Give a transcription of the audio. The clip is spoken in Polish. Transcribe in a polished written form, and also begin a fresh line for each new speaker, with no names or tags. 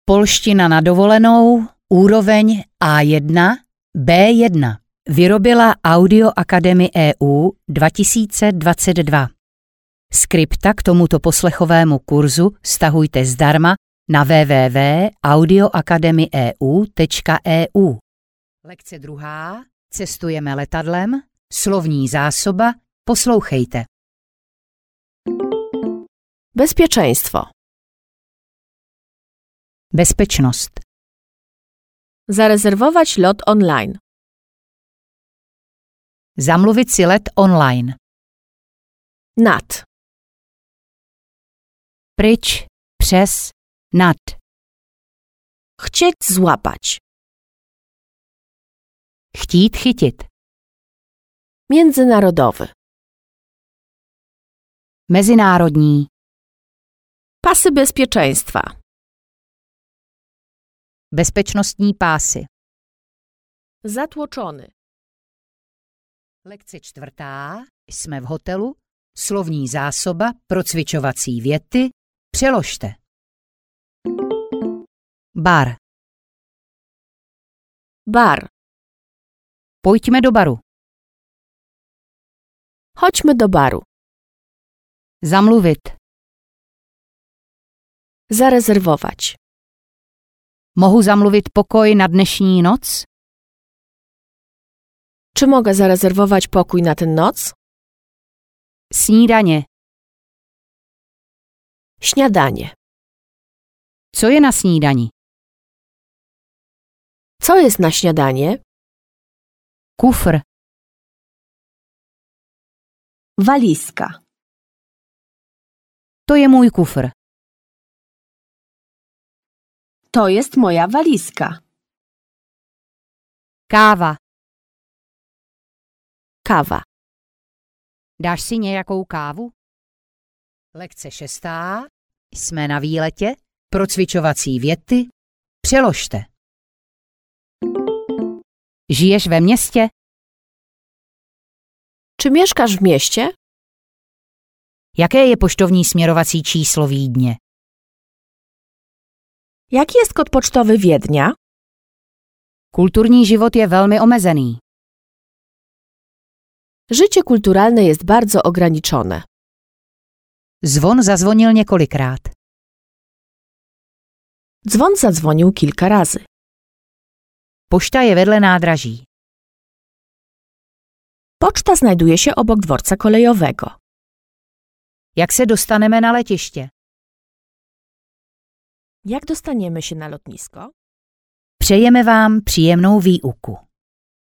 Polština na dovolenou, úroveň A1, B1. Vyrobila Audio Academy EU 2022. Skripta k tomuto poslechovému kurzu stahujte zdarma na www.audioacademyeu.eu. Lekce 2. Cestujeme letadlem. Slovní zásoba. Poslouchejte.
Bezpieczeństwo.
Bezpečnost.
Zarezerwować lot online.
Zamluvit si let online.
Nad.
Pryč, přes, nad.
Chcieć złapać.
Chtít chytit.
Międzynarodowy.
Mezinárodní.
Pasy bezpieczeństwa.
Bezpečnostní pásy.
Zatłoczony.
Lekce 4. Jsme v hotelu. Slovní zásoba pro cvičovací věty. Přeložte. Bar.
Bar.
Pojďme do baru.
Chodźmy do baru.
Zamluvit.
Zarezerwować.
Mohu zamluvit pokoj na dnešní noc?
Czy mogę zarezerwować pokój na tę noc?
Snídaně.
Śniadanie.
Co je na snídani?
Co jest na śniadanie?
Kufr.
Walizka.
To je můj kufr.
To jest moja walizka.
Káva.
Kawa.
Dáš si nějakou kávu? Lekce 6. Jsme na výletě. Pro cvičovací věty. Přeložte. Žiješ ve městě?
Czy mieszkasz w mieście?
Jaké je poštovní směrovací číslo Vídně?
Jaki jest kod pocztowy Wiednia?
Kulturní život je velmi omezený.
Życie kulturalne jest bardzo ograniczone.
Zvon zazvonil několikrát.
Dzwon zadzwonił kilka razy.
Pošta je vedle nádraží.
Poczta znajduje się obok dworca kolejowego.
Jak se dostaneme na letiště?
Jak dostaniemy się na lotnisko?
Přejeme vám příjemnou výuku.